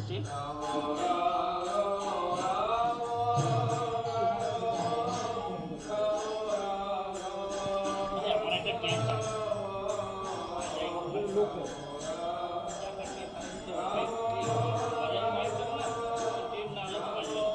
जी हमारा का टेंट था आ जाएंगे लोग क्या करके माइक लगा ना टेंट ना आए तो आ जाएंगे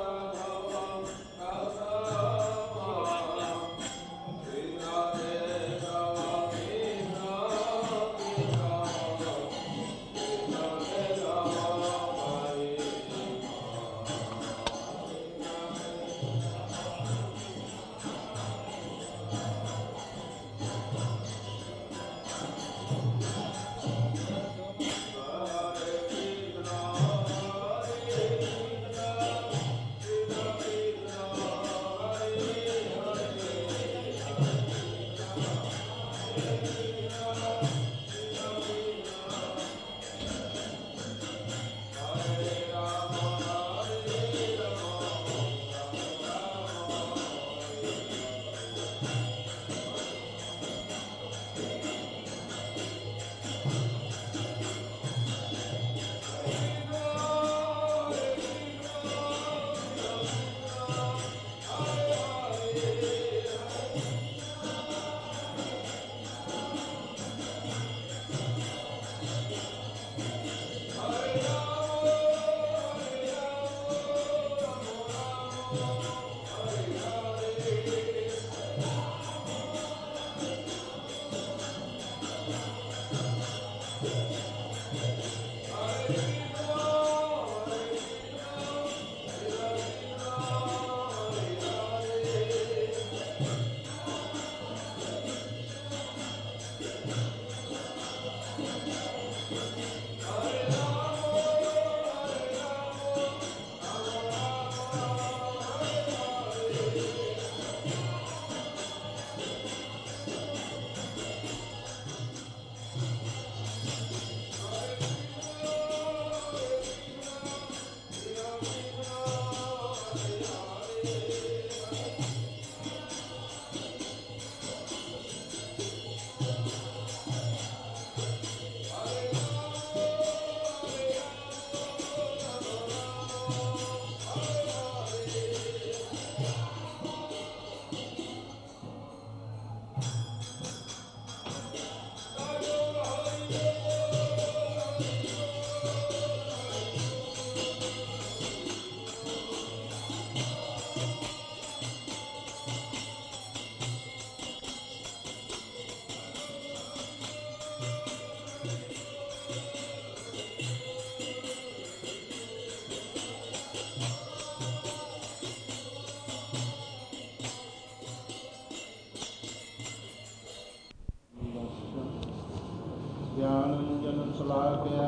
ज्ञानञ्जनशलाकया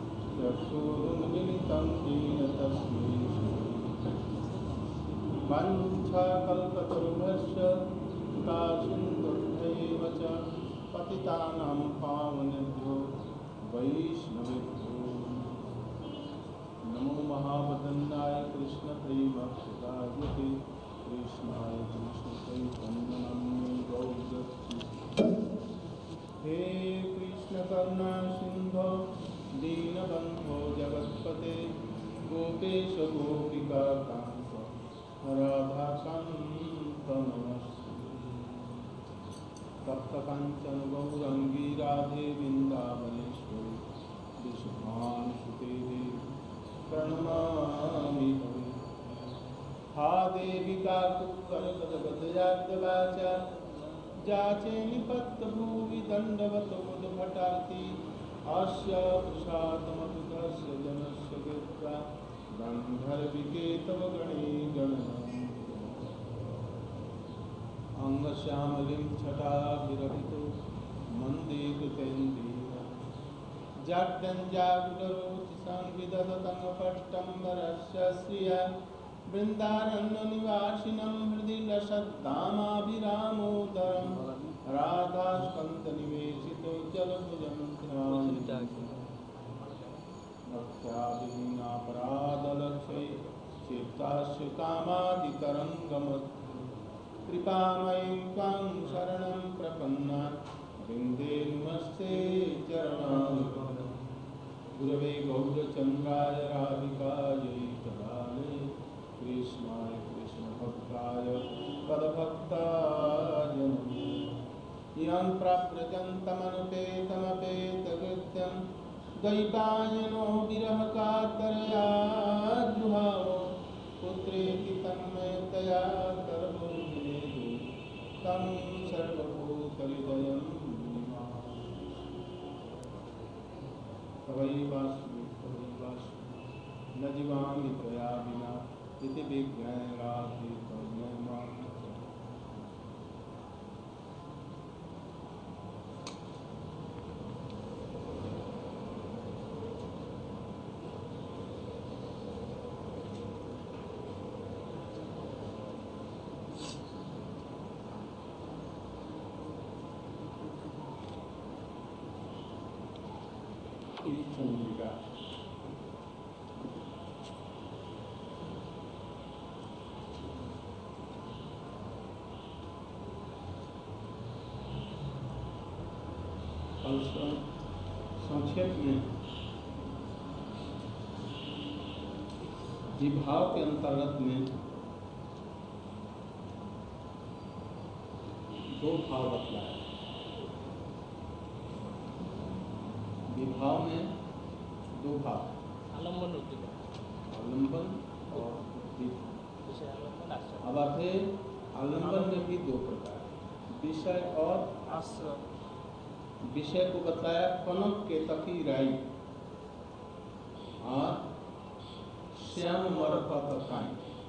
चक्षुरुन्मिलितं येन तस्मै वाञ्छाकल्पतरुभ्यश्च कृपासिन्धुभ्यैव च पतितानां पावनेभ्यो वैष्णवेभ्यो नमो महावदन्नाय कृष्णप्रेमप्रदायते कृष्णाय कृष्णचैतन्यनाम्ने गौरक्षिते हे कृष्ण करुणा सिंधो दीनबंधो जगत्पते गोपेश गोपिका कांत राधा कांत नमस्ते तप्त कांचन गौरंगी राधे वृंदावनेश्वरी विश्वानुसुते देवी प्रणमामि हरि हा देवी काकुत्कर्कटगदयाद्वाचा जाचे निपत्तभूवि दण्डवतोद्भटाति अस्य प्रसादमधुकस्य जनस्य कृत्वा गन्धर्विकेतव गणे गणनम् अङ्गश्यामलिं छटाभिरभितो मन्दे कृतेन्द्रिय जाड्यञ्जागुडरोचिसंविदधतङ्गपट्टम्बरस्य श्रिया वृन्दारण्यनिवासिनं हृदि लसद्धामाभिरामोदरं राधास्कन्दनिवेशितो जलभुजं भक्त्यादिनापराधलक्ष्यै चित्तास्य कामादितरङ्गमत् कृपामयीं त्वां शरणं प्रपन्ना वृन्दे नमस्ते चरणाम्बुजे गुरवे गौरचन्द्राय चंद्राय राधिकायै तदालये कृष्णाय कृष्णभक्ताय तद्भक्ताय नमः। यं प्रव्रजन्तमनुपेतमपेतकृत्यं द्वैपायनो विरहकातरया जुहावो पुत्रेति तन्मयतया सर्वोऽभिनेदु तं सर्वभूतहृदयं तवैवास्मि न जीवामि त्वया विना इति विज्ञाय राधे तन्मय मां। चंद्रिका संक्षेप में विभाव के अंतर्गत में दो भाव बतलाया। विभाव में दो भाव, आलम्बन और अब आते आलम्बन में भी दो प्रकार, विषय और आश्रय। विषय को बताया कनक के तकी राई और श्याम मरकत काई।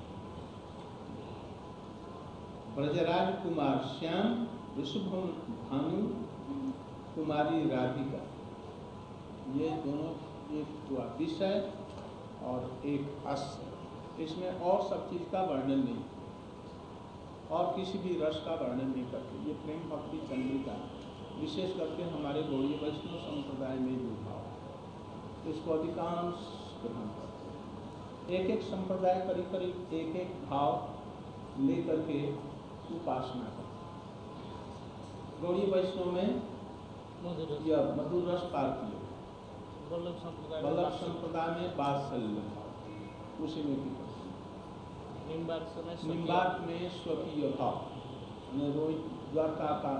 ब्रजराज कुमार श्याम, ऋषभम भानु कुमारी राधिका, ये दोनों एक हुआ विषय और एक आश्रय। इसमें और सब चीज का वर्णन नहीं और किसी भी रस का वर्णन नहीं करते। ये प्रेम भक्ति चंद्रिका विशेष करके हमारे गौड़ीय वैष्णव संप्रदाय में जो भाव इसको अधिकांश ग्रहण करते हैं। एक एक संप्रदाय करीब करीब एक एक भाव लेकर के उपासना करते हैं। गौड़ीय वैष्णव में यह मधुर रस पार्थिव, वल्लभ संप्रदाय में वात्सल्य भाव, उसी में भी निम्बार्क में स्वकीय भाव, रोहित द्वारका का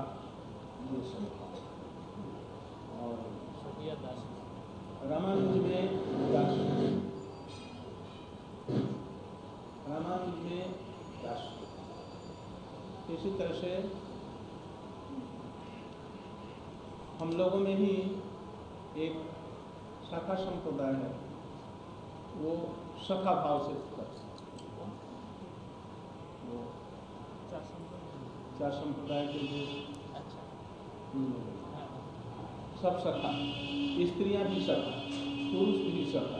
और रामानुज में दास, रामानुज में दास। इसी तरह से हम लोगों में ही एक शाखा संप्रदाय है, वो सखा भाव से करते हैं। वो चार संप्रदाय के जो सब सखा, स्त्रियां भी सखा, पुरुष भी सखा।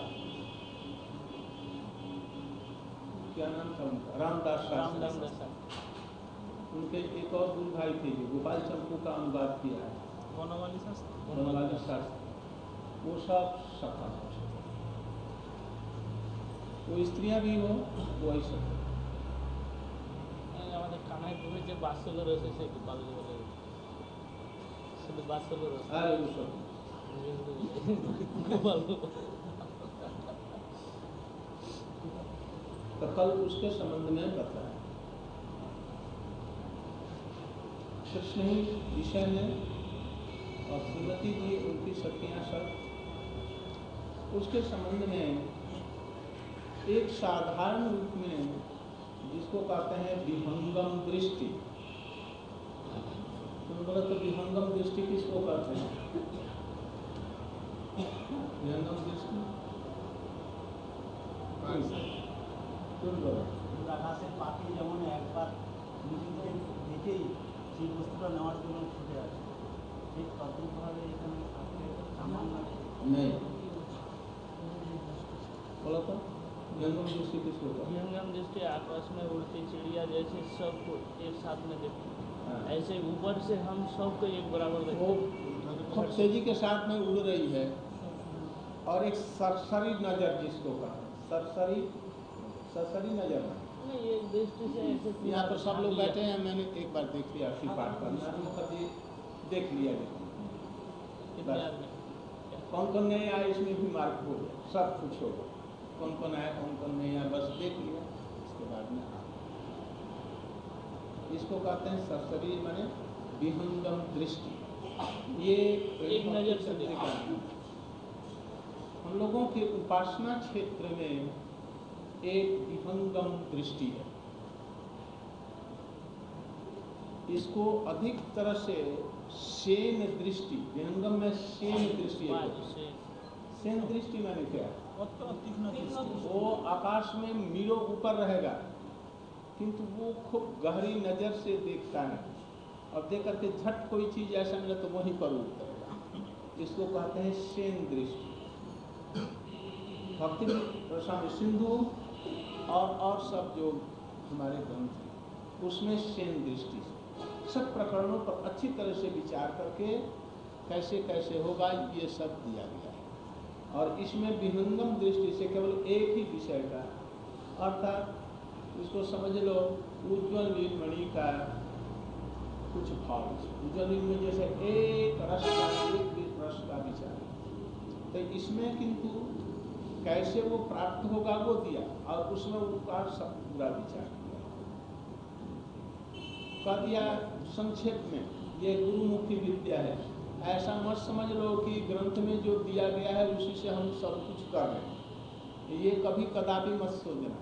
क्या नाम था उनका? रामदास शास्त्री। उनके एक और गुरु भाई थे जो गोपाल चंपू का अनुवाद किया है, बनवाली शास्त्री। वो सब सखा, वो स्त्रियां भी हो वो ऐसा। तो कल उसके संबंध में बताया। कृष्ण ही विषय में और श्रीमती जी उनकी शक्तियां सब, उसके संबंध में एक साधारण रूप में जिसको कहते हैं विहंगम दृष्टि। तुम बोलो तो विहंगम दृष्टि किसको कहते हैं? विहंगम दृष्टि तुम बोलो। আকাশের পাখি যেমন একবার নিজেকে দেখেই সেই বস্তুটা নেওয়ার জন্য ছুটে আসে, ঠিক তদ্রূপভাবে এখানে नहीं बोला तो विहंगम दृष्टि किसको कहते हैं? विहंगम दृष्टि आकाश में उड़ती चिड़िया जैसे सबको एक साथ में देखते हैं, ऐसे ऊपर से हम सबको एक बराबर देखते हैं। खूब तेजी के साथ में उड़ रही है और एक सरसरी नजर जिसको कहते हैं, सरसरी नजर नहीं, एक दृष्टि से ऐसे यहाँ पर सब लोग बैठे हैं। मैंने एक बार देख लिया, श्री पाठ करना देख लिया। कौन कौन नहीं आया इसमें भी मार्क हो गया, सब कुछ होगा, कौन कौन आया कौन कौन नहीं आया बस देख लिया, इसके बाद में इसको कहते हैं सशरीर माने विहंगम दृष्टि। ये एक नजर से देखा हम लोगों के उपासना क्षेत्र में एक विहंगम दृष्टि है। इसको अधिक तरह से सेन दृष्टि, विहंगम में सेन दृष्टि है। सेन दृष्टि माने क्या? वो आकाश में मीलों ऊपर रहेगा किंतु वो खूब गहरी नजर से देखता है और देख करके झट कोई चीज ऐसा मिले तो वहीं पर उतरेगा, इसको कहते हैं सेन दृष्टि। भक्ति रसायन सिंधु और सब जो हमारे ग्रंथ हैं उसमें सेन दृष्टि सब प्रकरणों पर अच्छी तरह से विचार करके कैसे कैसे होगा ये सब दिया गया है। और इसमें विहंगम दृष्टि से केवल एक ही विषय का, अर्थात इसको समझ लो उज्ज्वल नीलमणि का कुछ भाव, उज्ज्वल नील में जैसे एक रस का विचार, तो इसमें किंतु कैसे वो प्राप्त होगा वो दिया और उसमें उसका सब पूरा विचार कर दिया। संक्षेप में ये गुरुमुखी विद्या है, ऐसा मत समझ लो कि ग्रंथ में जो दिया गया है उसी से हम सब कुछ कर रहे हैं, ये कभी कदापि मत सोचना।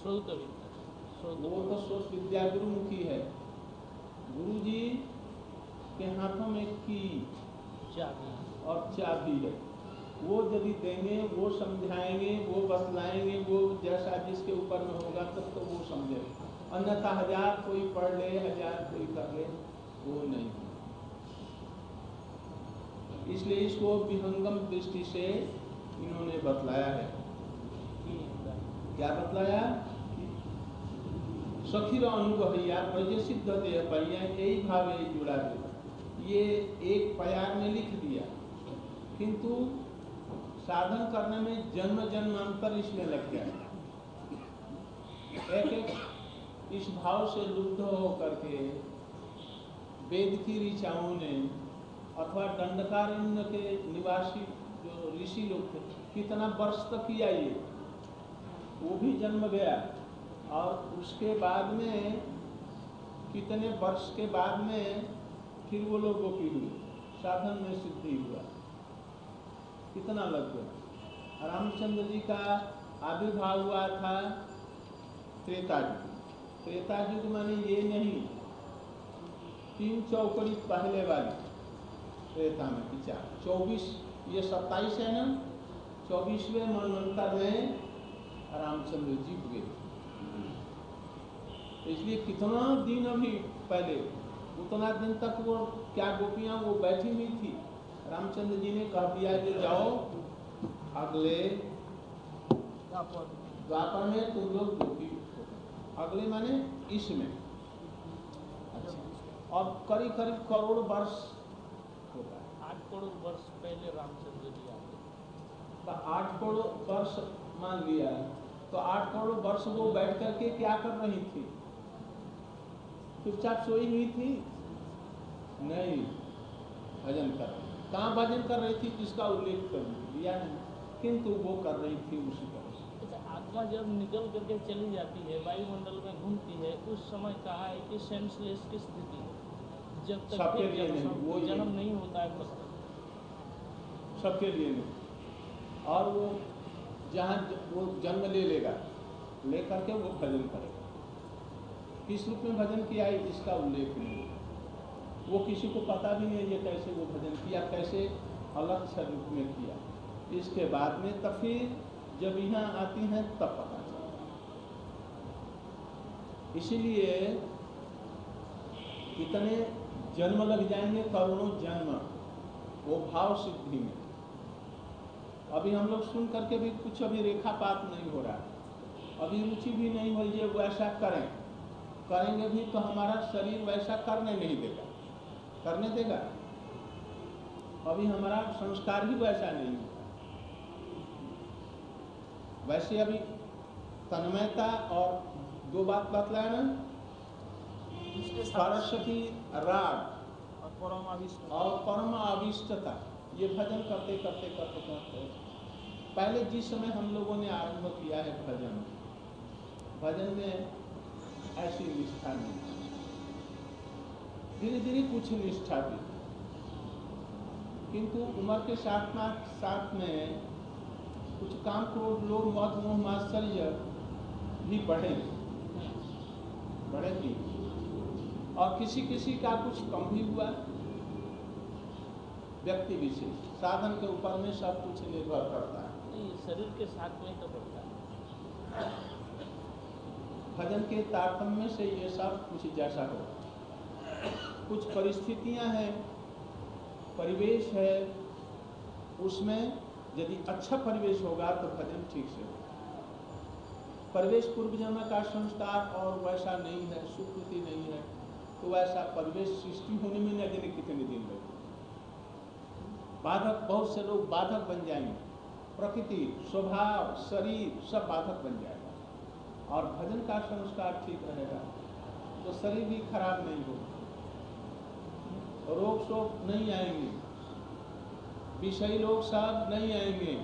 वो तो स्रोत विद्या गुरुमुखी है, गुरु जी के हाथों में की और चाबी है, वो यदि देंगे वो समझाएंगे वो बतलाएंगे, वो जैसा जिसके ऊपर में होगा तब तो वो समझेगा, अन्यथा हजार कोई पढ़ ले हजार कोई कर ले वो नहीं। इसलिए इसको विहंगम दृष्टि से इन्होंने बतलाया है। क्या बतलाया? सखीर अनुभवैया प्रज सिद्ध देह पैया यही भाव यही जुड़ा दे, ये एक प्यार में लिख दिया किंतु साधन करने में जन्म जन्मांतर इसमें लग गया। एक एक इस भाव से लुब्ध होकर के वेद की ऋचाओं ने अथवा दंडकारण्य के निवासी जो ऋषि लोग थे कितना वर्ष तक किया, ये वो भी जन्म गया और उसके बाद में कितने वर्ष के बाद में फिर वो लोग गोपी हुए, साधन में सिद्धि हुआ, कितना लग गया। रामचंद्र जी का आविर्भाव हुआ था त्रेता युग। त्रेता युग माने ये नहीं 3 चौकड़ी पहले वाली त्रेता में विचार 24, ये 27 है ना, 24वें मनवंतर में रामचंद्र जी हुए, इसलिए कितना दिन अभी पहले उतना दिन तक वो क्या गोपियां वो बैठी हुई थी। रामचंद्र जी ने कह दिया कि जाओ अगले द्वापर में तुम लोग गोपी, अगले माने इसमें। अच्छा, और करीब करीब करोड़ वर्ष होता है, 8 करोड़ वर्ष पहले रामचंद्र जी आए, तो 8 करोड़ वर्ष मान लिया, तो 8 करोड़ वर्ष वो बैठ करके क्या कर रही थी? चुपचाप सोई हुई थी? नहीं, भजन कर रही। कहाँ भजन कर रही थी जिसका उल्लेख कर दिया नहीं, किंतु वो कर रही थी उसी तरह से। अच्छा, आत्मा जब निकल करके चली जाती है वायुमंडल में घूमती है उस समय कहा है कि सेंसलेस की स्थिति है, जब तक सबके लिए नहीं, वो जन्म नहीं होता है तब तक सबके लिए नहीं। और वो जहाँ वो जन्म ले लेगा, ले करके वो भजन करेगा। किस रूप में भजन किया है इसका उल्लेख नहीं, वो किसी को पता भी नहीं ये कैसे वो भजन किया, कैसे अलग रूप में किया। इसके बाद में तब फिर जब यहाँ आती हैं तब पता चलता। इसीलिए कितने जन्म लग जाएंगे, करोड़ों जन्म वो भाव सिद्धि में। अभी हम लोग सुन करके भी कुछ अभी रेखापात नहीं हो रहा है, अभी रुचि भी नहीं हो रही है वैसा करें, करेंगे भी तो हमारा शरीर वैसा करने नहीं देगा, करने देगा। अभी हमारा संस्कार ही वैसा नहीं है। वैसे अभी तन्मयता और 2 बात बतलाया ना, सरस्वती राग और परम आविष्टता, ये भजन करते करते करते करते पहले जिस समय हम लोगों ने आरंभ किया है भजन में ऐसी निष्ठा नहीं, धीरे धीरे कुछ निष्ठा भी, किंतु उम्र के साथ में कुछ काम क्रोध लोभ मद मोह मात्सर्य भी बढ़े भी, और किसी किसी का कुछ कम भी हुआ। व्यक्ति विशेष साधन के ऊपर में सब कुछ निर्भर करता है। नहीं, शरीर के साथ में तो बढ़ता है। भजन के तारतम्य से ये सब कुछ जैसा हो, कुछ परिस्थितियां हैं, परिवेश है, उसमें यदि अच्छा परिवेश होगा तो भजन ठीक से होगा। परिवेश पूर्व जन्म का संस्कार और वैसा नहीं है, सुकृति नहीं है, तो वैसा परिवेश सृष्टि होने में न जाने कितने दिन लगे। बाधक, बहुत से लोग बाधक बन जाएंगे, प्रकृति स्वभाव शरीर सब बाधक बन जाएगा। और भजन का संस्कार ठीक रहेगा तो शरीर भी खराब नहीं होगा, रोग शोक नहीं आएंगे, विषयी लोग सब नहीं आएंगे,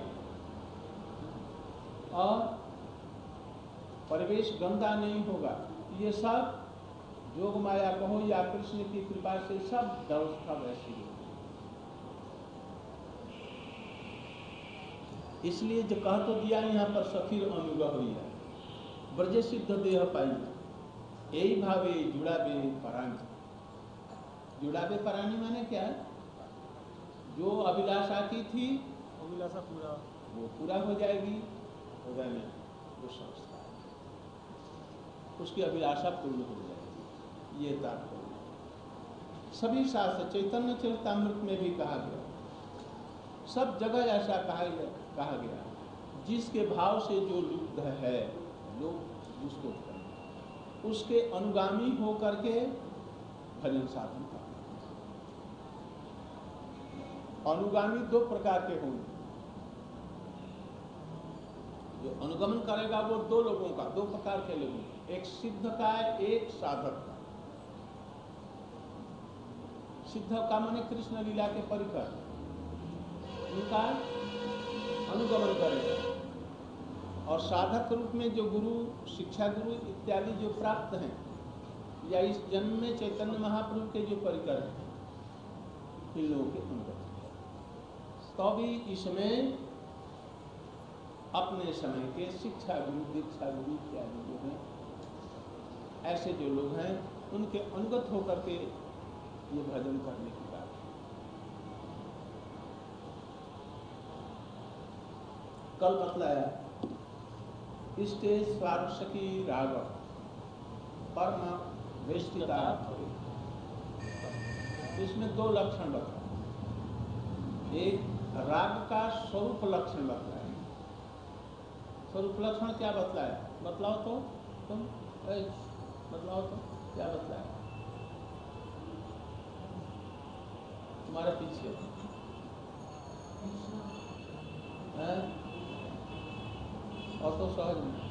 और परिवेश गंदा नहीं होगा। ये सब जोग माया कहो या कृष्ण की कृपा से सब व्यवस्था वैसी होगी। इसलिए जो कह तो दिया यहाँ पर सखीर अनुग्रह हुई है, ब्रज सिद्ध देह पाई, यही भावे जुड़ावे परानी। जुड़ावे परानी माने क्या है? जो अभिलाषा की थी अभिलाषा पूरा, वो पूरा हो जाएगी, हृदय में वो संस्कार, उसकी अभिलाषा पूर्ण हो जाएगी। ये तात्पर्य सभी शास्त्र, चैतन्य चरितामृत में भी कहा गया, सब जगह ऐसा कहा गया, जिसके भाव से जो लुब्ध है लोग उसको करें, उसके अनुगामी हो करके भजन साधन करना। अनुगामी दो प्रकार के होंगे, जो अनुगमन करेगा वो दो लोगों का, दो प्रकार के लोगों, एक सिद्ध का एक साधक का। सिद्ध का माने कृष्ण लीला के परिकर, उनका अनुगमन करेगा, और साधक रूप में जो गुरु, शिक्षा गुरु इत्यादि जो प्राप्त हैं, या इस जन्म में चैतन्य महाप्रभु के जो परिकर हैं, इन लोगों के अनुगत। तो भी इसमें अपने समय के शिक्षा गुरु, दीक्षा गुरु इत्यादि जो हैं, ऐसे जो लोग हैं, उनके अनुगत होकर के ये भजन करने की बात है। कल बतलाया इष्टे स्वारुषकी राग परम वेष्टिता, इसमें दो लक्षण बताए। एक राग का स्वरूप लक्षण बतलाया। स्वरूप लक्षण क्या बतलाया? बतलाओ तो तुम, बतलाओ तो क्या बतलाया तुम्हारे पीछे है? और तो सहज में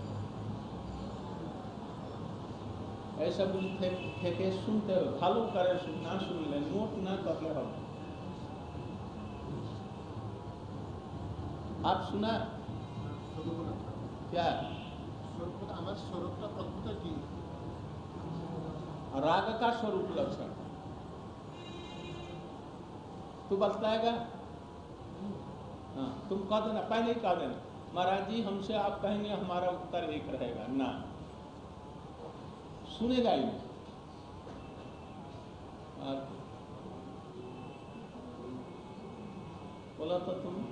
ऐसा बुरी थे सुनते हो, फॉलो करे, ना सुन ले, नोट ना कर ले। हम आप सुना क्या? राग का स्वरूप लक्षण तू बतलाएगा? हाँ, तुम कह देना, पहले ही कह देना, महाराज जी हमसे आप कहेंगे हमारा उत्तर एक रहेगा ना, सुनेगा ही नहीं। बोला तो तुम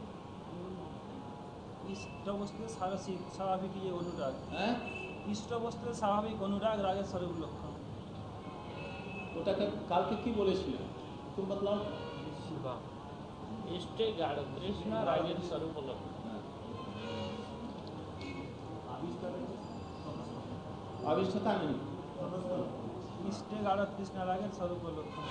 इष्ट वस्तु स्वाभाविक ये अनुराग है, इष्ट वस्तु स्वाभाविक अनुराग रागের স্বরূপ লক্ষণ। ওটাকে কালকে কি বলেছিলে তুমি বতলাও? শিবা इष्टे गाढ़ कृष्ण रागेर स्वरूप लक्षण। अविष्टता नहीं, इष्टे गाढ़ कृष्ण रागের স্বরূপ লক্ষণ।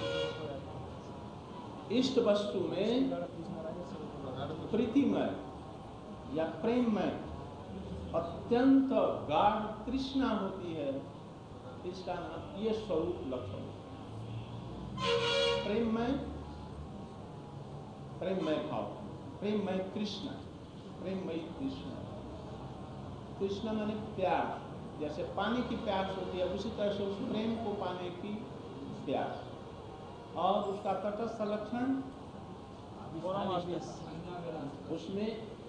इष्ट वस्तु में प्रीतिमय या प्रेम में अत्यंत गाढ़ तृष्णा होती है, इसका नाम ये स्वरूप लक्षण। प्रेम में प्रेममय भाव, प्रेममय कृष्ण, प्रेममयी कृष्ण। कृष्ण माने प्यार, जैसे पानी की प्यास होती है उसी तरह से उस प्रेम को पाने की प्यास। और उसका तटस्थ लक्षण उसमें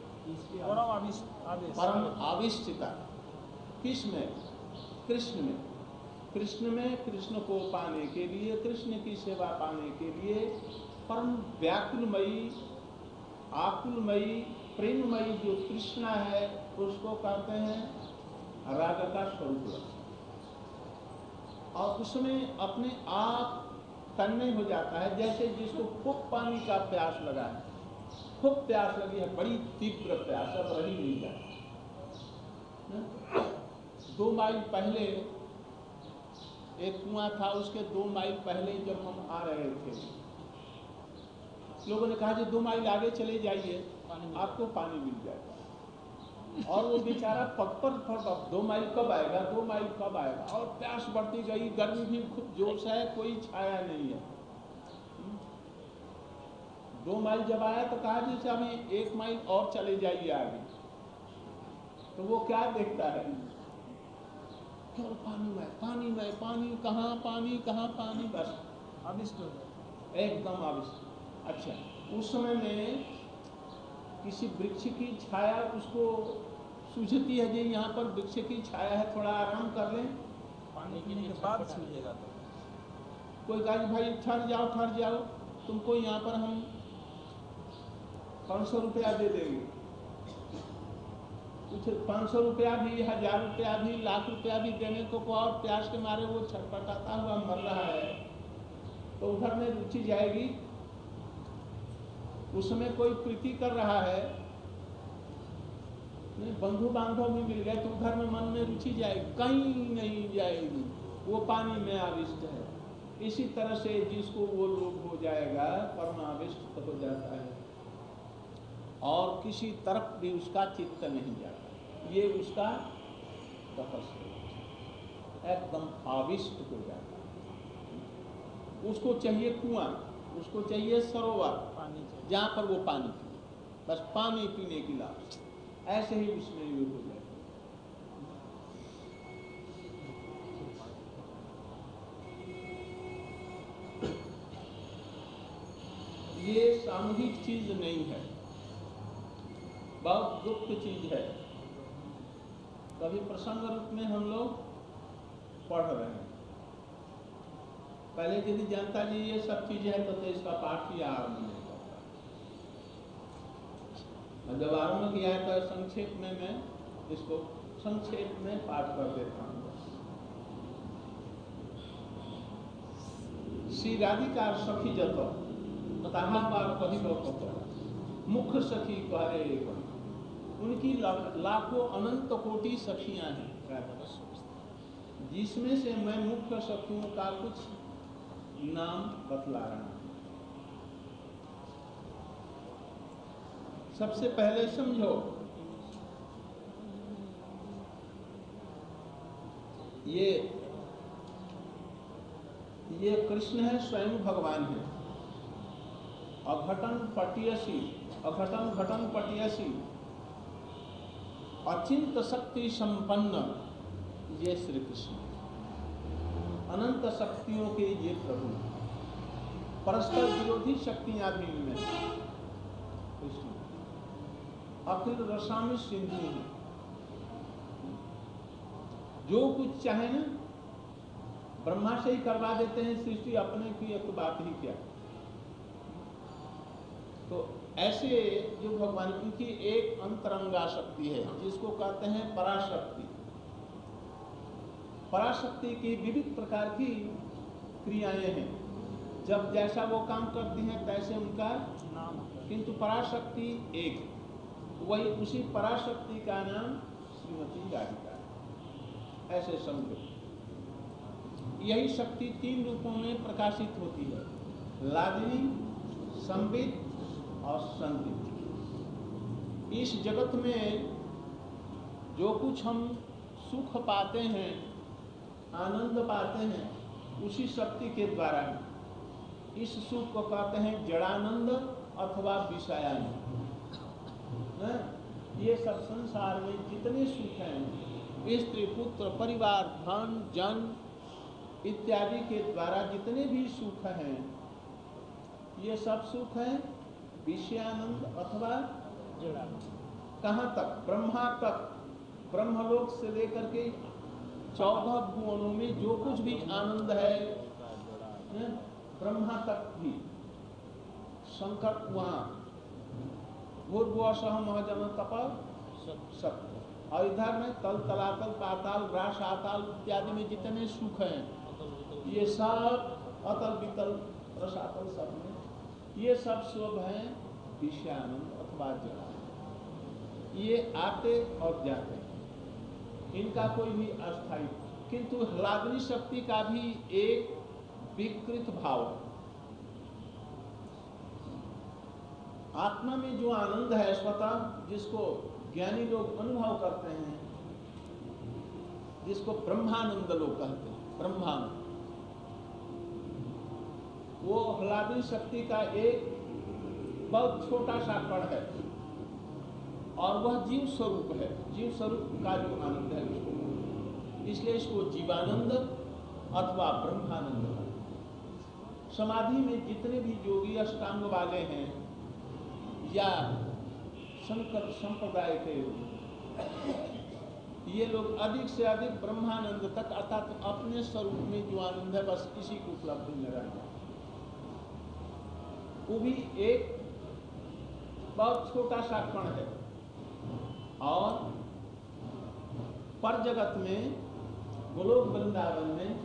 परम आविष्टता। किसमें? कृष्ण में। कृष्ण में, कृष्ण को पाने के लिए, कृष्ण की सेवा पाने के लिए परम व्याकुलमयी, आकुलमयी, प्रेममयी जो कृष्णा है उसको कहते हैं राग का स्वरूप लक्षण। और उसमें अपने आप तन्मय हो जाता है, जैसे जिसको खूब पानी का प्यास लगा है, खूब प्यास लगी है, बड़ी तीव्र प्यास, अब रही नहीं जाती। 2 माइल पहले एक कुआं था, उसके 2 माइल पहले जब हम आ रहे थे, लोगों ने कहा कि 2 माइल आगे चले जाइए, आपको पानी मिल जाएगा। और वो बेचारा पग पर 2 माइल कब आएगा, 2 माइल कब आएगा, और प्यास बढ़ती गई, गर्मी भी खूब जोर से है, कोई छाया नहीं है। 2 माइल जब आया तो कहा जी अभी 1 माइल और चले जाइए आगे। तो वो क्या देखता है, केवल पानी में, पानी में, पानी, कहाँ पानी, कहाँ पानी, बस अभिष्ट हो जाए, एकदम अभिष्ट। अच्छा, उस समय में किसी वृक्ष की छाया उसको सूझती है, जी यहाँ पर वृक्ष की छाया है, थोड़ा आराम कर लें, पानी पीने के बाद सूझेगा। तो कोई कहा कि भाई ठहर जाओ, तुमको यहाँ पर हम 500 रुपया दे देंगे। कुछ 500 रुपया भी, 1000 रुपया भी, लाख रुपया भी देने को, और प्यास के मारे वो छटपटाता हुआ मर रहा है, तो उधर में रुचि जाएगी। उसमें कोई प्रीति कर रहा है, बंधु बांधव भी मिल गए तो उधर में मन में रुचि जाएगी, कहीं नहीं जाएगी, वो पानी में आविष्ट है। इसी तरह से जिसको वो लोभ हो जाएगा, परमाविष्ट हो जाता है, और किसी तरफ भी उसका चित्त नहीं जाता, ये उसका तपस्या एकदम आविष्ट हो जाता है। उसको चाहिए कुआं, उसको चाहिए सरोवर, जहाँ पर वो पानी पिए, बस पानी पीने की लालच, ऐसे ही उसमें ये हो जाए। ये सामूहिक चीज नहीं है, बहुत गुप्त चीज है। कभी प्रसंग रूप में हम लोग पढ़ रहे हैं, पहले यदि जानता जी ये सब चीजें है तो इसका पाठ ही आरंभ नहीं करता। जब आरंभ किया है तो संक्षेप में मैं इसको संक्षेप में पाठ कर देता हूँ। श्री राधिका सखी जत तहा बार कही मुख्य सखी कहरे, उनकी लाखों अनंत कोटि सखियां हैं, जिसमें से मैं मुख्य सखियों का कुछ नाम बतला रहा हूं। सबसे पहले समझो, ये कृष्ण है, स्वयं भगवान है। अघटन पटियसी, अघटन घटन पटियसी, अचिंत शक्ति संपन्न, ये श्री कृष्ण। अनंत शक्तियों के ये प्रभु, परस्पर विरोधी शक्तियां भी इनमें कृष्ण। अखिल रसामी सिंधु है, जो कुछ चाहे ना ब्रह्मा से ही करवा देते हैं सृष्टि, अपने की एक बात ही क्या। तो ऐसे जो भगवान, उनकी एक अंतरंगा शक्ति है जिसको कहते हैं पराशक्ति। पराशक्ति की विविध प्रकार की क्रियाएं हैं, जब जैसा वो काम करती हैं तैसे उनका नाम, किंतु पराशक्ति एक, वही उसी पराशक्ति का नाम श्रीमती राधिका। ऐसे समझो, यही शक्ति 3 रूपों में प्रकाशित होती है, लादिनी, संबित और संदित। इस जगत में जो कुछ हम सुख पाते हैं, आनंद पाते हैं, उसी शक्ति के द्वारा। इस सुख को कहते हैं जड़ानंद अथवा विषयानंद, ये सब संसार में जितने सुख हैं, स्त्री पुत्र परिवार धन जन इत्यादि के द्वारा जितने भी सुख हैं, ये सब सुख हैं विषयानंद अथवा जड़ानंद। कहाँ तक? ब्रह्मा तक, ब्रह्मलोक से लेकर के 14 भुवनों में जो कुछ भी आनंद है, ब्रह्मा तक भी। शंकर वहाँ भूर्भुवः महजन तप सत्य, और इधर में तल तलातल पाताल ग्रास आताल इत्यादि में जितने सुख हैं, ये सब अतल वितल रसातल सब में ये सब शुभ हैं विषयानंद अथवा जड़ानंद। ये आते और जाते हैं, इनका कोई भी अस्थायी, किंतु ह्लादनी शक्ति का भी एक विकृत भाव है। आत्मा में जो आनंद है स्वतः, जिसको ज्ञानी लोग अनुभव करते हैं, जिसको ब्रह्मानंद लोग कहते हैं, ब्रह्मानंद, वो ह्लादनी शक्ति का एक बहुत छोटा सा कण है, और वह जीव स्वरूप है। जीव स्वरूप का जो आनंद है उसको, इसलिए इसको जीवानंद अथवा ब्रह्मानंद है। समाधि में जितने भी योगी अष्टांग वाले हैं या शंकर संप्रदाय के, ये लोग अधिक से अधिक ब्रह्मानंद तक, अर्थात अपने स्वरूप में जो आनंद है बस इसी को उपलब्धि में रहना। वो भी एक बहुत छोटा सा कण है, और पर जगत में गोलोक वृंदावन में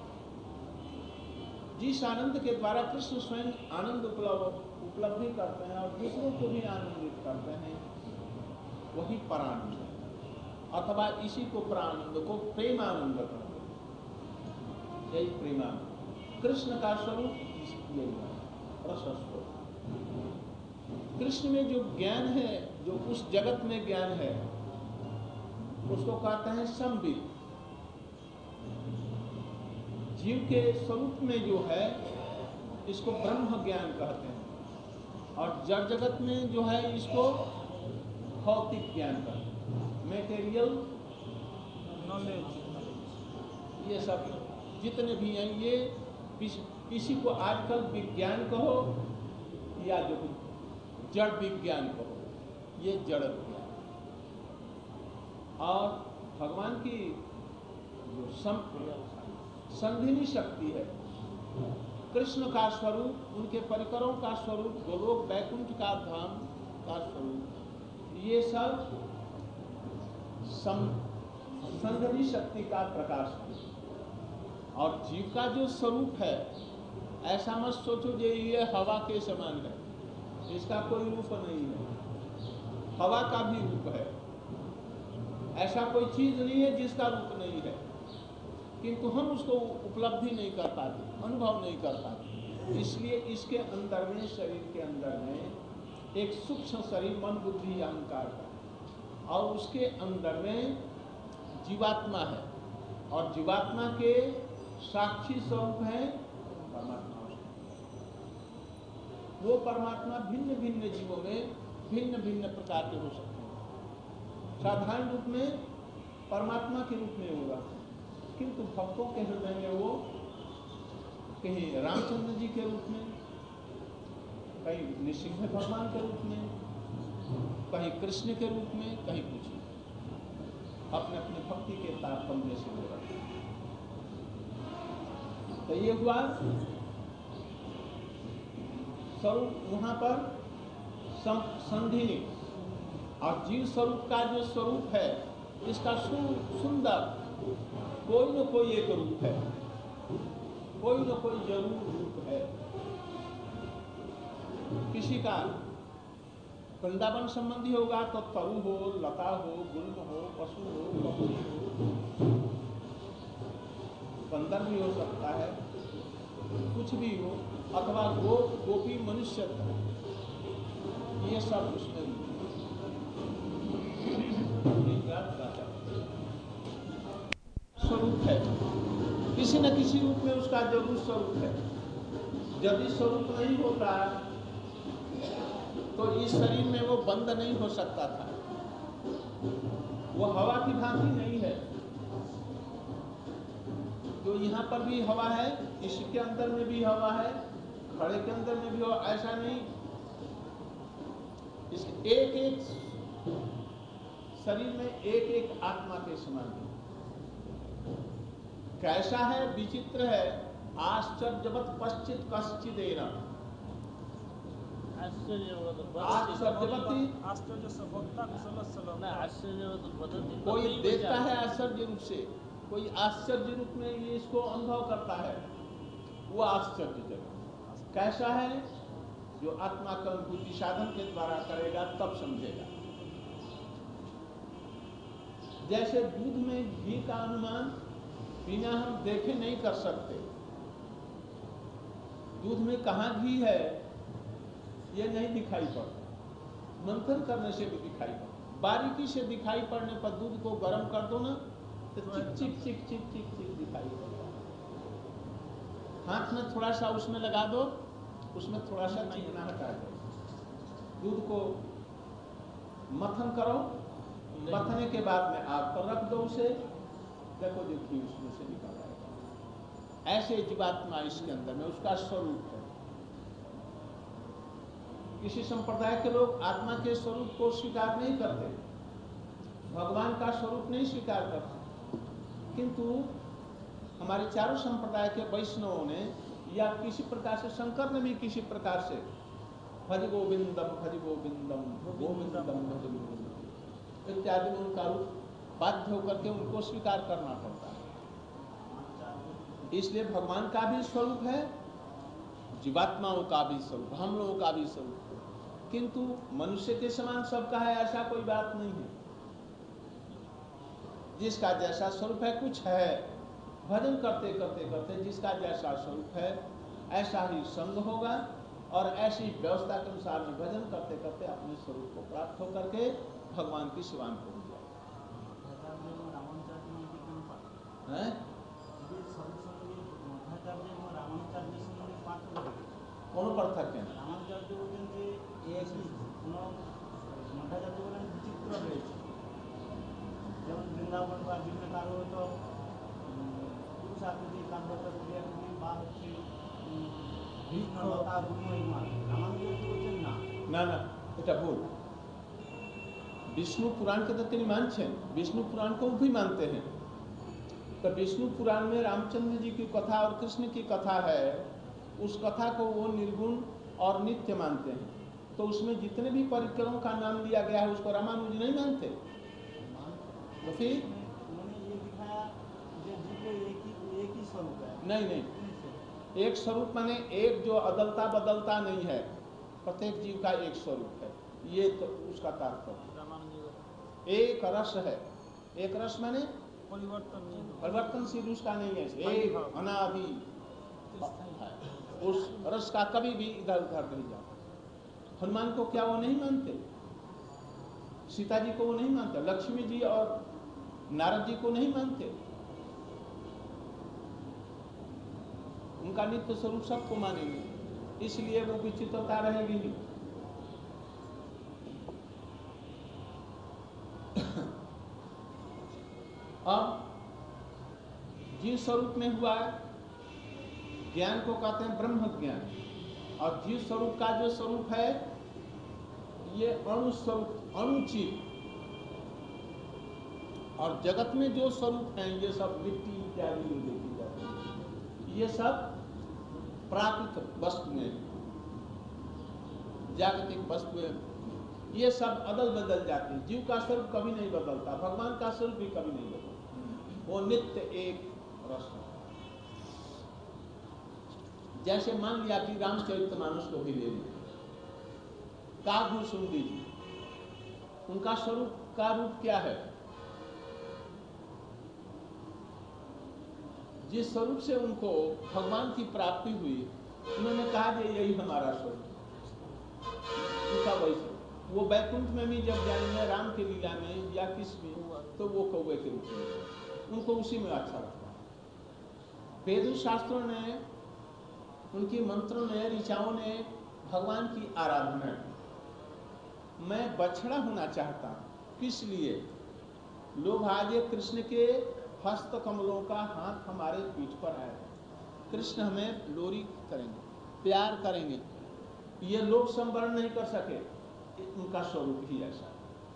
जिस आनंद के द्वारा कृष्ण स्वयं आनंद उपलब्धि करते हैं और दूसरों को भी आनंदित करते हैं, वही परानंद है, अथवा इसी को प्रानंद को प्रेमानंद कहते हैं। यही प्रेमानंद कृष्ण का स्वरूप यही है, रसस्वरूप। कृष्ण में जो ज्ञान है, जो उस जगत में ज्ञान है, उसको कहते हैं संबित। जीव के स्वरूप में जो है, इसको ब्रह्म ज्ञान कहते हैं, और जड़ जगत में जो है इसको भौतिक ज्ञान कहते हैं, मेटेरियल नॉलेज। ये सब जितने भी हैं, ये किसी को आजकल विज्ञान कहो या जो जड़ विज्ञान कहो, ये जड़ विज्ञान। और भगवान की जो संधिनी शक्ति है, कृष्ण का स्वरूप, उनके परिकरों का स्वरूप, गोलोक वैकुंठ का धाम का स्वरूप, ये सब संधिनी शक्ति का प्रकाश है। और जीव का जो स्वरूप है, ऐसा मत सोचो जो ये हवा के समान है, इसका कोई रूप नहीं है। हवा का भी रूप है, ऐसा कोई चीज नहीं है जिसका रूप नहीं है, किंतु हम उसको उपलब्धि नहीं कर पाते, अनुभव नहीं कर पाते। इसलिए इसके अंदर में, शरीर के अंदर में एक सूक्ष्म शरीर मन बुद्धि अहंकार है, और उसके अंदर में जीवात्मा है, और जीवात्मा के साक्षी स्वरूप है परमात्मा। वो परमात्मा भिन्न भिन्न जीवों में भिन्न भिन्न प्रकार के हो सकते हैं। साधारण रूप में परमात्मा के रूप में होगा, किंतु भक्तों के हृदय में वो कहीं रामचंद्र जी के रूप में, कहीं नृसिंह भगवान के रूप में, कहीं कृष्ण के रूप में, कहीं कुछ अपने अपने भक्ति के तारतम्य से हो रहा है। तो ये हुआ स्वरूप वहां पर संधिनी, और जीव स्वरूप का जो स्वरूप है, इसका सुंदर कोई न कोई एक रूप है, कोई न कोई जरूर रूप है। किसी का वृंदावन संबंधी होगा तो तरु हो, लता हो, गुल्म हो, पशु हो, पक्षी हो, बंदर भी हो सकता है, कुछ भी हो, अथवा गोपी मनुष्य, ये सब उसमें स्वरूप है। किसी न किसी रूप में उसका जरूर स्वरूप है। यदि स्वरूप नहीं होता तो इस शरीर में वो बंद नहीं हो सकता था। वो हवा की भांति नहीं है। तो यहाँ पर भी हवा है, इसके अंदर में भी हवा है, घड़े के अंदर में भी हवा, ऐसा नहीं। इस एक एक शरीर में एक एक आत्मा के समान है। कैसा है, विचित्र है। आश्चर्यवत पश्चित कश्चिदेन, कोई देखता है आश्चर्य रूप से, कोई आश्चर्य रूप में ये इसको अनुभव करता है, वो आश्चर्यजनक। कैसा है, जो आत्मा का अनुभूति साधन के द्वारा करेगा तब समझेगा। जैसे दूध में घी का अनुमान बिना हम देखे नहीं कर सकते। दूध में कहाँ घी है ये नहीं दिखाई पड़ता, मंथन करने से भी दिखाई पड़ता। बारीकी से दिखाई पड़ने पर दूध को गर्म कर दो ना तो चिक चिक चिक चिक चिक चिक दिखाई पड़ता। हाथ में थोड़ा सा उसमें लगा दो, उसमें थोड़ा सा चिकनाहट आ जाए। दूध को मथन करो, मथने के बाद में आग पर रख दो उसे, देखो जो घी उसमें से निकल आएगा। ऐसे जीवात्मा इसके अंदर में उसका स्वरूप है। किसी संप्रदाय के लोग आत्मा के स्वरूप को स्वीकार नहीं करते, भगवान का स्वरूप नहीं स्वीकार करते, किंतु हमारे चारों संप्रदाय के वैष्णवों ने या किसी प्रकार से शंकर ने भी किसी प्रकार से भज गोविंदम गोविंदम भज गोविंदम इत्यादि में उनका रूप बाध्य होकर के उनको स्वीकार करना पड़ता है। इसलिए भगवान का भी स्वरूप है, जीवात्माओं का भी स्वरूप, हम लोगों का भी स्वरूप है, किंतु मनुष्य के समान सबका है ऐसा कोई बात नहीं है। जिसका जैसा स्वरूप है कुछ है, भजन करते करते करते जिसका जैसा स्वरूप है ऐसा ही संग होगा और ऐसी व्यवस्था के अनुसार में भजन करते करते अपने स्वरूप को प्राप्त होकर के भगवान की सेवा में पहुंच जाए। কোন পার্থক্য নেই। রামানুজাচার্য বলেন যে একই কোনো মঠাচার্য বলেন বিচিত্র রয়েছে, যেমন বৃন্দাবন বা বিভিন্ন কারো হয়তো পুরুষ আকৃতি, কাণ্ডটা স্ত্রী আকৃতি বা হচ্ছে ভিন্নতা গুণমহিমা। রামানুজাচার্য বলছেন না না না, এটা ভুল। विष्णु पुराण के तो তিনি मानছেন, विष्णु पुराण को भी मानते हैं। तो विष्णु पुराण में रामचंद्र जी की कथा और कृष्ण की कथा है, उस कथा को वो निर्गुण और नित्य मानते हैं। तो उसमें जितने भी परिकरों का नाम लिया गया है उसको रामानुज नहीं मानते। तो फिर उन्होंने ये दिखाया कि जीव एक ही स्वरूप है। नहीं, एक स्वरूप माने एक जो अदलता बदलता नहीं है, प्रत्येक जीव का एक स्वरूप है, ये तो उसका तात्पर्य। एक रस है, एक रस माने परिवर्तनशील, उसका नहीं है, एक अनादि है। उस रस का कभी भी इधर उधर नहीं जाता। हनुमान को क्या वो नहीं मानते? सीता जी को वो नहीं मानते, लक्ष्मी जी और नारद जी को नहीं मानते। उनका नित्य स्वरूप सबको मानेंगे, इसलिए वो विचित्रता रहेगी नहीं। अब जीव स्वरूप में हुआ ज्ञान को कहते हैं ब्रह्म ज्ञान, और जीव स्वरूप का जो स्वरूप है ये अणु स्वरूप, अणुचीव। और जगत में जो स्वरूप हैं ये सब मिट्टी इत्यादि में देखी जाती है, ये सब प्राकृतिक वस्तुएं, जागतिक वस्तुएं, ये सब अदल बदल जाती है। जीव का स्वरूप कभी नहीं बदलता, भगवान का स्वरूप भी कभी नहीं बदलता, वो नित्य एक रस है। जैसे मान लिया कि रामचरितमानस को भी ले लिया, कागभूषुंडी जी, उनका स्वरूप का रूप क्या है? जिस स्वरूप से उनको भगवान की प्राप्ति हुई, उन्होंने कहा कि यही हमारा स्वरूप, उनका वैसे वो वैकुंठ में भी जब जाएंगे राम की लीला में या किस में, तो वो कौवे के रूप में उनको उसी में अच्छा लगता है। वेद शास्त्रों ने, उनकी मंत्रों ने, ऋचाओं ने भगवान की आराधना की, मैं बछड़ा होना चाहता हूँ। किस लिए? लोग आज ये कृष्ण के हस्त कमलों का हाथ हमारे पीठ पर है, कृष्ण हमें लोरी करेंगे, प्यार करेंगे, ये लोग संवरण नहीं कर सके, उनका स्वरूप ही ऐसा।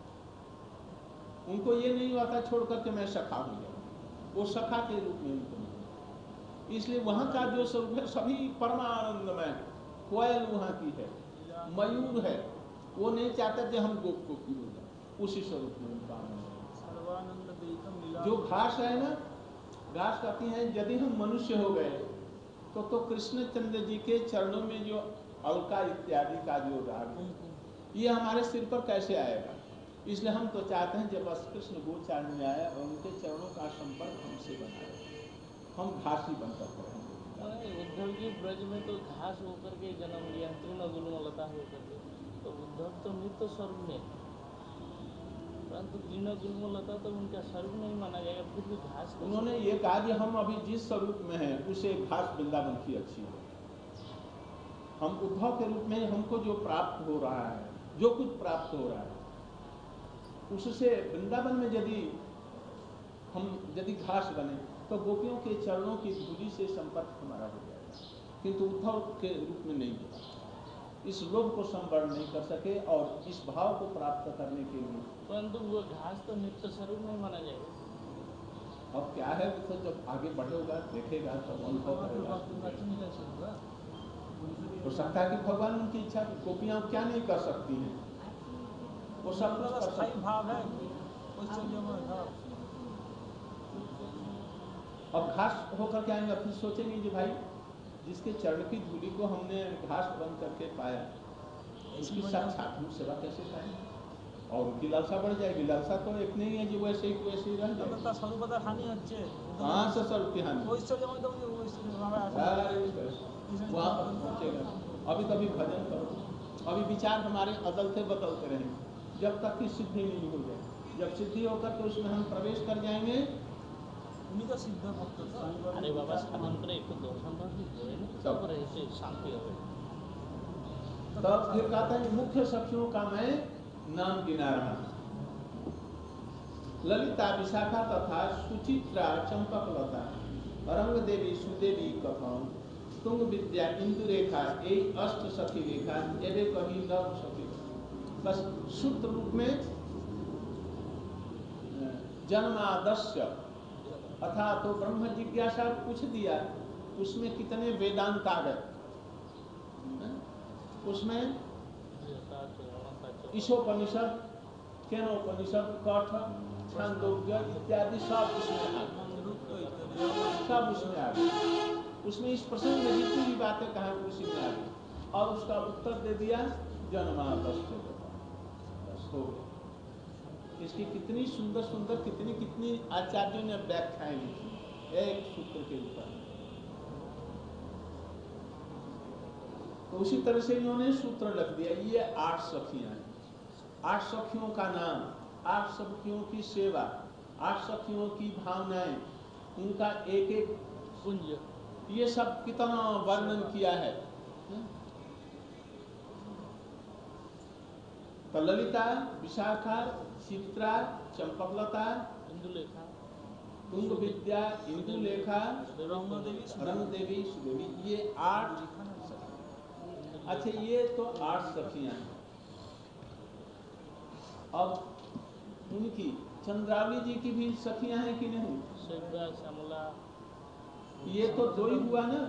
उनको ये नहीं आता छोड़ करके मैं सखा हो जाऊँ, वो सखा के रूप में उनको नहीं। इसलिए वहाँ का जो स्वरूप है सभी परमानंदमय, कोयल वहाँ की है, मयूर है, वो नहीं चाहता कि हम गोप को की हो जाए, उसी स्वरूप में उनका आनंद है। सर्वानंद बेकम मिला। जो घास है ना, घास कहती हैं यदि हम मनुष्य हो गए तो कृष्णचंद्र जी के चरणों में जो अलका इत्यादि का जो राग है, ये हमारे सिर पर कैसे आएगा? इसलिए हम तो चाहते हैं जब बस कृष्ण गोचारण में आया और उनके चरणों का संपर्क हमसे बनाए, हम घास ही बनकर रहेंगे। उद्धव जी ब्रज में तो घास होकर के जन्म लिया, तृणगुलमलता होकर के, तो उद्धव तो नित्य स्वरूप में, परंतु तृणगुलमलता तो उनका स्वरूप नहीं माना जाएगा, फिर भी घास। उन्होंने ये कहा कि हम अभी जिस स्वरूप में हैं उसे घास वृंदावन की अच्छी है। हम उद्धव के रूप में हमको जो प्राप्त हो रहा है, जो कुछ प्राप्त हो रहा है, उससे वृंदावन में यदि घास बने तो गोपियों के चरणों की धूलि से संपर्क हमारा हो जाएगा, किंतु उद्धव के रूप में नहीं होगा। इस लोभ को संवरण नहीं कर सके और इस भाव को प्राप्त करने के लिए, परंतु वो घास तो नित्य स्वरूप नहीं माना जाएगा। अब क्या है तो जब आगे बढ़ेगा देखेगा तब अनुभव करेगा। हो सकता है कि भगवान उनकी इच्छा, गोपियां क्या नहीं कर सकती हैं, वो सब कुछ कर सकती भाव है। अब घास होकर के आएंगे, फिर सोचेंगे कि भाई जिसके चरण की धूलि को हमने घास बन करके पाया, उसकी साक्षात हम सेवा कैसे पाएंगे? और उनकी लालसा बढ़ जाएगी। लालसा तो एक नहीं है जो वैसे ही रह जाएगा। कहाँ से स्वरूप की हानि? वहाँ पर पहुँचेगा। अभी कभी भजन करो, अभी विचार हमारे अदलते बदलते रहेंगे जब तक कि सिद्धि नहीं हो जाए। जब सिद्धि होकर के उसमें हम प्रवेश कर जाएंगे, उन्हीं का सिद्ध भक्त। अरे बाबा साधन करे एक दो सब रहे शांति हो। तब फिर कहता है मुख्य सखियों का मैं नाम गिना रहा हूं। ललिता, विशाखा तथा सुचित्रा, चंपकलता, रंग देवी, सुदेवी, कथन, तुंग विद्या, इंदुरेखा, एक अष्ट सखी रेखा, एवे कही नव सखी। बस शुद्ध रूप में जन्मादस्य अथा तो ब्रह्म जिज्ञासा पूछ दिया, उसमें कितने वेदांत आ गए, उसमें ईशोपनिषद, केनोपनिषद, कठ, छांदोग्य इत्यादि सब उसमें आ गए, सब उसमें आ गए। उसमें इस प्रसंग में जितनी भी बातें कहा उसी में आ गई और उसका उत्तर दे दिया जन्मादस्य। बस हो गया। इसकी कितनी सुंदर सुंदर कितनी आचार्यों ने व्याख्याएं लिखी एक सूत्र के ऊपर। तो उसी तरह से इन्होंने सूत्र रख दिया। ये 8 सखियां हैं, 8 सखियों का नाम, 8 सखियों की सेवा, 8 सखियों की भावनाएं, उनका एक एक पुंज, ये सब कितना वर्णन किया है। तो ललिता, विशाखा, चित्रा, चंपकलता, इंदुलेखा, तुंग विद्या, इंदुलेखा, रंग देवी, सुदेवी, ये 8। अच्छा, ये तो 8 सखियां हैं। अब उनकी चंद्रावली जी की भी सखियां हैं कि नहीं? श्यामला, ये तो 2 ही हुआ ना,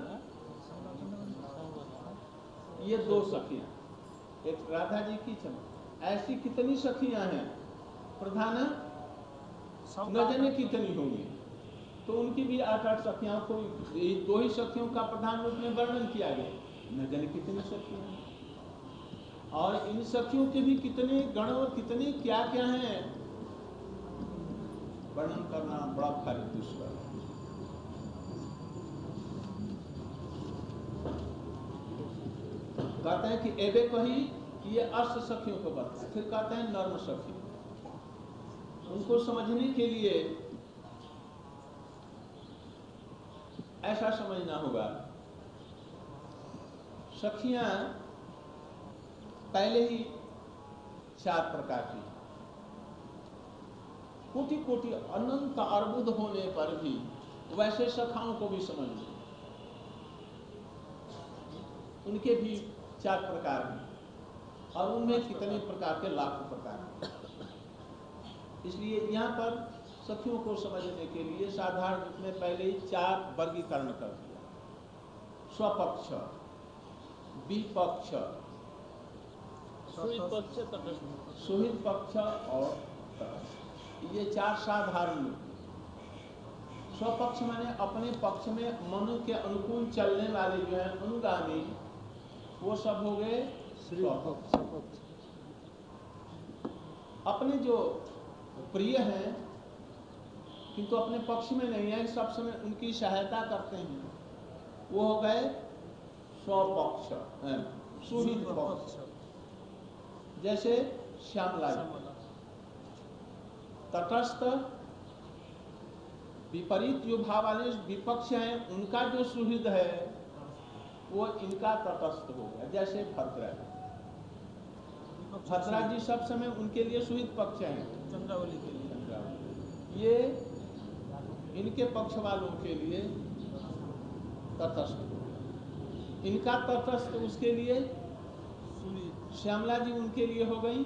ये 2 सखियां, एक राधा जी की चंद्र। ऐसी कितनी सखियां हैं? प्रधान न जाने कितनी होंगी। तो उनकी भी 8-8 सखियां, कोई 2 ही सखियों का प्रधान रूप में वर्णन किया गया, न जाने कितनी सखियां हैं। और इन सखियों के भी कितने गण और कितने क्या क्या हैं, वर्णन करना बड़ा भारी दुष्कर है। कहते हैं कि एबे कही, ये अष्ट सखियों को बताया। फिर कहते हैं नर्म सखी। उनको समझने के लिए ऐसा समझना होगा, सखियां पहले ही 4 प्रकार की, कोटि कोटि अनंत अर्बुद होने पर भी वैसे सखाओं को भी समझ लो, उनके भी 4 प्रकार हैं और उनमें कितने प्रकार के, लाखों प्रकार हैं। इसलिए यहाँ पर सखियों को समझने के लिए साधारण रूप में पहले ही 4 वर्गीकरण कर दिया। स्वपक्ष, विपक्ष, सुहित पक्ष, तटस्थ। सुहित पक्ष और तटस्थ, ये 4 साधारण रूप। स्वपक्ष माने अपने पक्ष में मनु के अनुकूल चलने वाले जो है अनुगामी, वो सब हो गए स्वपक्ष। अपने जो प्रिय हैं किंतु अपने पक्ष में नहीं है, सब समय उनकी सहायता करते हैं, वो हो गए स्वपक्ष, सुहित पक्ष। जैसे श्यामला। तटस्थ, विपरीत जो भाव वाले विपक्ष हैं, उनका जो सुहृद है वो इनका तटस्थ हो गया। जैसे भद्रा जी सब समय उनके लिए सुहित पक्ष हैं, चंद्रावली के लिए। ये इनके पक्ष वालों के लिए तटस्थ हो गया। इनका तटस्थ उसके लिए, श्यामला जी उनके लिए हो गई,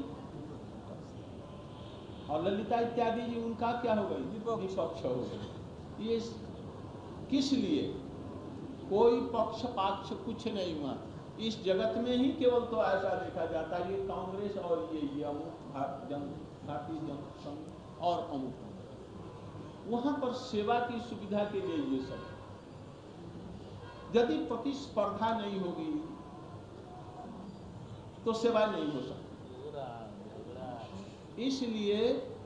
और ललिता इत्यादि जी उनका क्या हो गई, विपक्ष हो गई। ये किस लिए? कोई पक्ष पाक्ष कुछ नहीं हुआ इस जगत में ही, केवल तो ऐसा देखा जाता है ये कांग्रेस और ये अमुक भारतीय जनता संघ और अमुक, वहां पर सेवा की सुविधा के लिए ये सब। यदि प्रतिस्पर्धा नहीं होगी तो सेवा नहीं हो सकती। इसलिए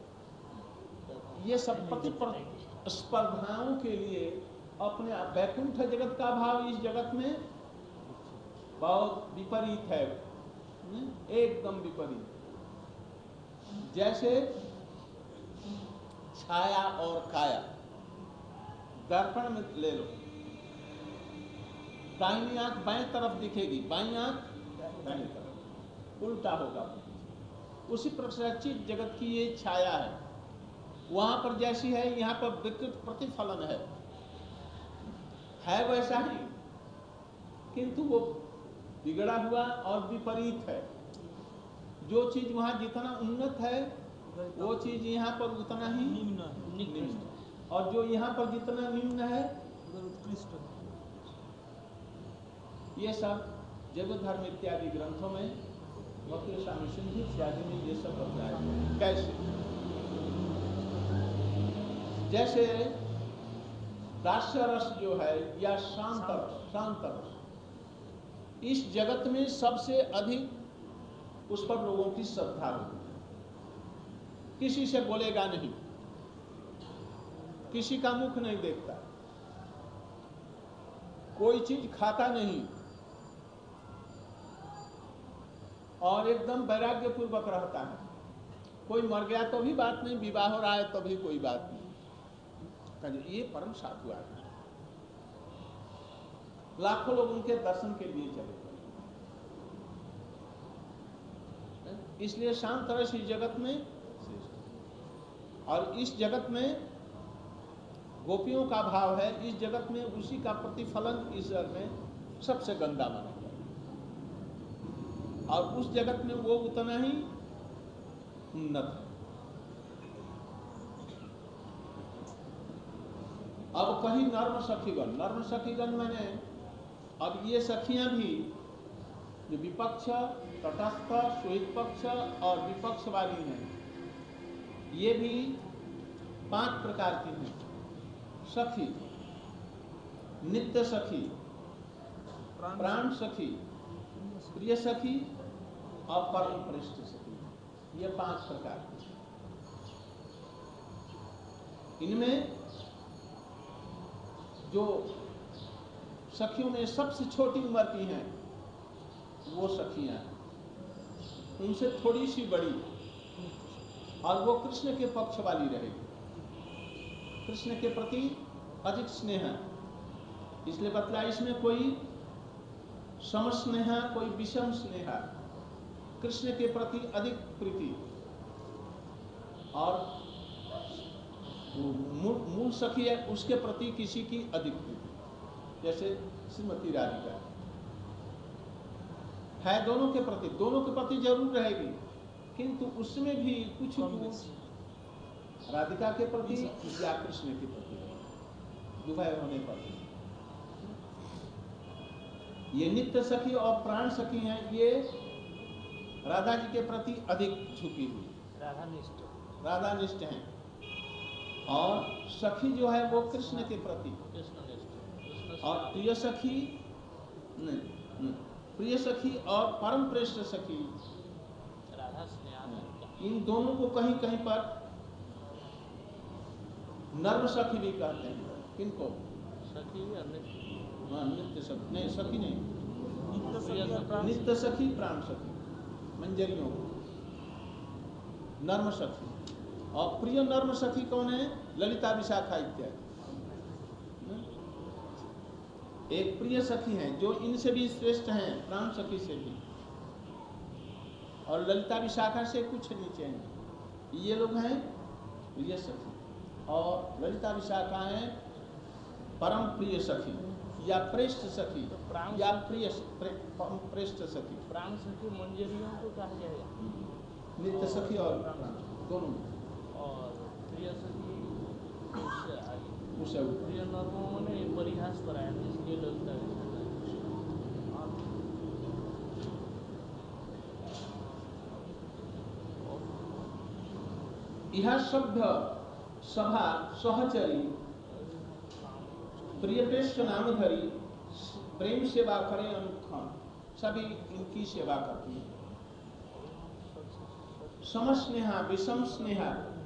ये सब प्रतिस्पर्धाओं के लिए अपने वैकुंठ जगत का भाव इस जगत में बहुत विपरीत है, एकदम विपरीत। जैसे छाया और काया, दर्पण में ले लो, दाहिनी आंख बाएं तरफ दिखेगी, बाईं आंख दाहिनी तरफ, उल्टा होगा। उसी प्रसचित जगत की ये छाया है, वहां पर जैसी है यहाँ पर विकृत प्रतिफलन है वैसा ही, किंतु वो बिगड़ा हुआ और विपरीत है। जो चीज वहां जितना उन्नत है वो चीज यहाँ पर उतना ही निम्न, और जो यहाँ पर जितना निम्न है उत्कृष्ट। ये सब जैव धर्म इत्यादि ग्रंथों में भक्ति स्वामी सिंधु इत्यादि में ये सब बताया। कैसे? जैसे दास्य रस जो है या शांत रस, इस जगत में सबसे अधिक उस पर लोगों की श्रद्धा होती है। किसी से बोलेगा नहीं, किसी का मुख नहीं देखता, कोई चीज खाता नहीं, और एकदम वैराग्य पूर्वक रहता है। कोई मर गया तो भी बात नहीं, विवाह हो रहा है तो भी कोई बात नहीं। ये परम साधु आदमी, लाखों लोग उनके दर्शन के लिए चले गए। इसलिए शांत रस इस जगत में, और इस जगत में गोपियों का भाव है, इस जगत में उसी का प्रतिफलन ईश्वर में सबसे गंदा माना जाए, और उस जगत में वो उतना ही उन्नत है। अब कहीं नर्म सखीगण मैंने, अब ये सखियां भी जो विपक्ष, तटस्थ, सुहित पक्ष और विपक्ष वाली हैं, ये भी 5 प्रकार की हैं। सखी, नित्य सखी, प्राण सखी, प्रिय सखी और परम पृष्ठ सखी, ये 5 प्रकार की। इनमें जो सखियों में सबसे छोटी उम्र की हैं वो सखियां हैं, उनसे थोड़ी सी बड़ी, और वो कृष्ण के पक्ष वाली रहेगी, कृष्ण के प्रति अधिक स्नेह है। इसलिए बतला, इसमें कोई समस्नेह, कोई विषम स्नेह, कृष्ण के प्रति अधिक प्रीति, और मूल सखी है उसके प्रति किसी की अधिक प्रीति, जैसे श्रीमती राधिका है, दोनों के प्रति जरूर रहेगी, किंतु उसमें भी कुछ कुछ राधिका के प्रति या कृष्ण के प्रति दुभाई होने पर। ये नित्य सखी और प्राण सखी हैं, ये राधा जी के प्रति अधिक झुकी हुई, राधानिष्ठ हैं, और सखी जो है वो कृष्ण के प्रति, और प्रिय सखी और परम श्रेष्ठ सखी, इन दोनों को कहीं कहीं पर नर्म सखी भी कहते हैं। किनको? सखी या नित्य सखी नहीं, सखी नहीं, नित्य सखी प्राण सखी, मंजरियों को नर्म सखी। और प्रिय नर्म सखी कौन है? ललिता विशाखा इत्यादि। एक प्रिय सखी हैं जो इनसे भी श्रेष्ठ हैं, प्राण सखी से भी, और ललिता विशाखा से कुछ नीचे हैं। ये लोग हैं प्रिय सखी, और ललिता विशाखा हैं परम प्रिय सखी या प्रेष्ठ सखी, या प्रेष्ठ सखी। प्राण सखी मंजरियों को कहा जाएगा, नित्य सखी और प्राण दोनों, और प्रिय सखी उससे आगे, उसे प्रिय नर्मों ने परिहास कराया, इसलिए ललिता विशाखा। यह सभ्य सभा सहचरी प्रियपेश नाम धरी प्रेम सेवा करे अनुखम, सभी इनकी सेवा करती है। समस्नेहा विषम स्नेहा